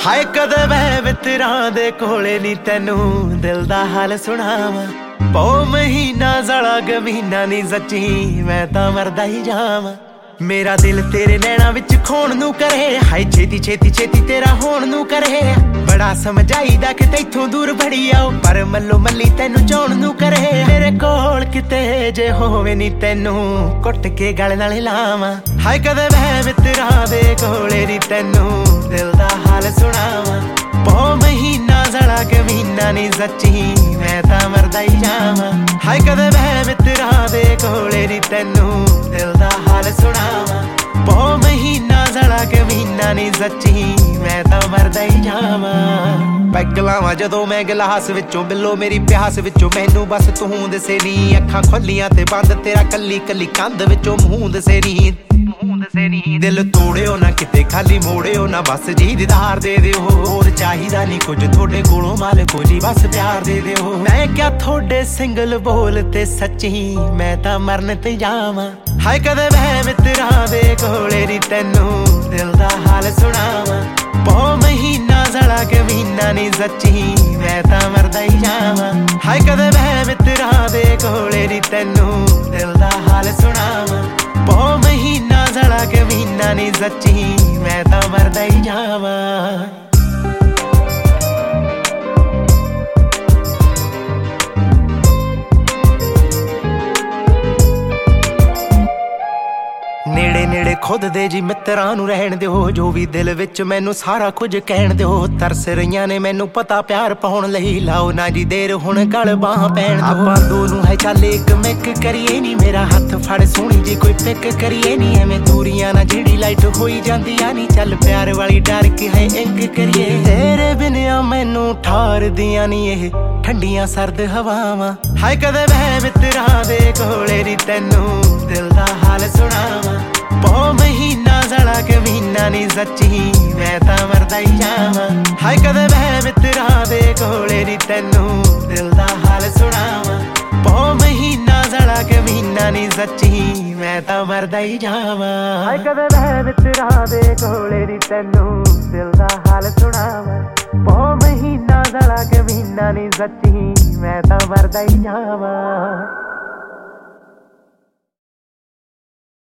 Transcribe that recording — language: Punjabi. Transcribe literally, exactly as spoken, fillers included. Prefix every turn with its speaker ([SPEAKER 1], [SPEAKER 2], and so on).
[SPEAKER 1] ਹਾਏ ਕਦੇ ਮੈਂ ਮਿੱਤਰਾਂ ਦੇ ਕੋਲੇ ਨੀ ਤੈਨੂੰ ਦਿਲ ਦਾ ਹਾਲ ਸੁਣਾਵਾਂ। ਪੋ ਮਹੀਨਾ ਜ਼ਲਾ ਗਮੀਨਾ ਨੀ ਸੱਚੀ ਮੈਂ ਤਾਂ ਮਰਦਾ ਹੀ ਜਾਵਾਂ। ਮੇਰਾ ਦਿਲ ਤੇਰੇ ਨੈਣਾ ਵਿੱਚ ਖੋਣ ਨੂੰ ਕਰੇ, ਹਾਏ ਛੇਤੀ ਛੇਤੀ ਛੇਤੀ ਤੇਰਾ ਹੋਣ ਨੂੰ ਕਰੇ। ਬੜਾ ਸਮਝਾਈਦਾ ਕਿ ਤੈਥੋਂ ਦੂਰ ਬੜੀ ਆਓ, ਪਰ ਮੱਲੋ ਮੱਲੀ ਤੈਨੂੰ ਚਾਹੁਣ ਨੂੰ ਕਰੇ। ਮੇਰੇ ਕੋਲ ਕਿਤੇ ਜੇ ਹੋਵੇ ਨੀ ਤੈਨੂੰ ਕੁੱਟ ਕੇ ਗਲ ਨਾਲ ਲਾਵਾਂ। ਹਾਏ ਕਦੇ ਮੈਂ ਮਿੱਤਰਾਂ ਦੇ ਕੋਲੇ ਨੀ ਤੈਨੂੰ ਦਿਲ ਦਾ ਹਾਲ ਸੁਣਾਵਾਂ। ਪੋ ਮਹੀਨਾ ਜ਼ਲਾ ਗਮੀਨਾ ਨੀ ਸੱਚੀ ਮੈਂ ਤਾਂ ਮਰਦਾ ਹੀ ਜਾਵਾਂ। ਹਾਏ ਕਦੇ ਮੈਂ ਮਿੱਤਰਾਂ ਦੇ ਕੋਲੇ ਨੀ ਤੈਨੂੰ ਦਿਲ ਦਾ ਹਾਲ ਸੁਣਾਵਾਂ। ਪੋ ਮਹੀਨਾ ਜ਼ਲਾ ਗਮੀਨਾ ਨੀ ਸੱਚੀ ਮੈਂ ਤਾਂ ਮਰਦਾ ਹੀ ਜਾਵਾਂ। ਪੈਗ ਲਾਵਾਂ ਜਦੋਂ ਮੈਂ ਗਲਾਸ ਵਿੱਚੋਂ ਬਿੱਲੋ ਮੇਰੀ ਪਿਆਸ ਵਿੱਚੋਂ ਮੈਨੂੰ ਬਸ ਤੂੰ ਦਿਸੇ ਨੀ। ਅੱਖਾਂ ਖੋਲੀਆਂ ਤੇ ਬੰਦ ਤੇਰਾ ਕੱਲੀ ਕੱਲੀ ਕੰਧ ਵਿੱਚੋਂ ਮੂੰਹ ਦਿਸੇ ਨੀ। ਦਿਲ ਤੋੜਿਓ ਨਾ ਕਿਤੇ ਖਾਲੀ ਮੋੜਿਓ ਨਾ, ਬਸ ਜੀ ਦੀਦਾਰ ਦੇ ਦਿਓ। ਹੋਰ ਚਾਹੀਦਾ ਨੀ ਕੁਝ ਤੁਹਾਡੇ ਕੋਲੋਂ ਮਾਲਕੋ ਜੀ, ਬਸ ਪਿਆਰ ਦੇ ਦਿਓ। ਮੈਂ ਕਿਹਾ ਤੁਹਾਡੇ ਸਿੰਗਲ ਬੋਲ ਤੇ ਸੱਚੀ ਮੈਂ ਤਾਂ ਮਰਨ ਤੇ ਜਾਵਾਂ। ਹਾਏ ਕਦੇ ਮੈਂ ਮਿੱਤਰਾਂ ਦੇ ਕੋਲੇ ਨੀ ਤੈਨੂੰ ਦਿਲ ਦਾ ਹਾਲ ਸੁਣਾਵਾਂ। ਪੋ ਮਹੀਨਾ ਜ਼ਲਾ ਗਮੀਨਾ ਨੀ ਸੱਚੀ ਮੈਂ ਤਾਂ ਮਰਦਾ ਹੀ ਜਾਵਾਂ। ਹਾਏ ਕਦੇ ਮੈਂ ਮਿੱਤਰਾਂ ਦੇ ਕੋਲੇ ਨੀ ਤੈਨੂੰ ਦਿਲ ਦਾ ਹਾਲ ਸੁਣਾਵਾਂ। ਪੋ ਮਹੀਨਾ ਜ਼ਲਾ ਗਮੀਨਾ ਨੀ ਸੱਚੀ ਮੈਂ ਤਾਂ ਮਰਦਾ ਹੀ ਜਾਵਾਂ। ਨੇੜੇ ਨੇੜੇ ਖੁਦ ਦੇ ਜੀ ਮਿੱਤਰਾਂ ਨੂੰ ਰਹਿਣ ਦਿਓ, ਜੋ ਵੀ ਦਿਲ ਵਿੱਚ ਮੈਨੂੰ ਸਾਰਾ ਕੁਝ ਕਹਿਣ ਦਿਓ। ਤਰਸ ਰਹੀਆਂ ਨੇ ਮੈਨੂੰ ਪਤਾ ਪਿਆਰ ਪਾਉਣ ਲਈ, ਲਾਓ ਨਾ ਜੀ ਦੇਰ ਹੁਣ ਗਲ ਬਾਹਾਂ ਪੈਣ ਦਿਓ। ਆਪਾਂ ਦੋਨੋਂ ਹੈ ਚੱਲ ਇੱਕ ਮਿੱਕ ਕਰੀਏ ਨੀ, ਮੇਰਾ ਹੱਥ ਫੜ ਸੋਹਣੀ ਜੀ ਕੋਈ ਪਿੱਕ ਕਰੀਏ ਨੀ। ਐਵੇਂ ਦੂਰੀਆਂ ਨਾ ਜਿਹੜੀ ਲਾਈਟ ਹੋਈ ਜਾਂਦੀਆਂ ਨੀ, ਚੱਲ ਪਿਆਰ ਵਾਲੀ ਡਰ ਕੇ ਹੈ ਇੰਕ ਕਰੀਏ। ਤੇਰੇ ਬਿਨਾਂ ਮੈਨੂੰ ਠਾਰਦੀਆਂ ਨੀ ਇਹ ਠੰਡੀਆਂ ਸਰਦ ਹਵਾਵਾਂ। ਹਾਏ ਕਦੇ ਮੈਂ ਮਿੱਤਰਾਂ ਦੇ ਕੋਲੇ ਨੀ ਤੈਨੂੰ ਦਿਲ ਦਾ ਹਾਲ ਸੁਣਾਵਾਂ। ਪੋ ਮਹੀਨਾ ਜ਼ਲਾ ਗਮੀਨਾ ਨੀ ਸੱਚੀ ਮੈਂ ਤਾਂ ਮਰਦਾ ਹੀ ਜਾਵਾਂ। ਹਾਏ ਕਦੇ ਮੈਂ ਮਿੱਤਰਾਂ ਦੇ ਕੋਲੇ ਨੀ ਤੈਨੂੰ ਦਿਲ ਦਾ ਹਾਲ ਸੁਣਾਵਾਂ। ਪੋ ਮਹੀਨਾ ਜ਼ਲਾ ਗਮੀਨਾ ਨੀ ਸੱਚੀ ਮੈਂ ਤਾਂ ਮਰਦਾ ਹੀ ਜਾਵਾਂ। ਹਾਏ ਕਦੇ ਮੈਂ ਮਿੱਤਰਾਂ ਦੇ ਕੋਲੇ ਨੀ ਤੈਨੂੰ ਦਿਲ ਦਾ ਹਾਲ ਸੁਣਾਵਾਂ। ਪੋ ਮਹੀਨਾ ਜ਼ਲਾ ਗਮੀਨਾ ਨੀ ਸੱਚੀ ਮੈਂ ਤਾਂ ਮਰਦਾ ਹੀ ਜਾਵਾਂ।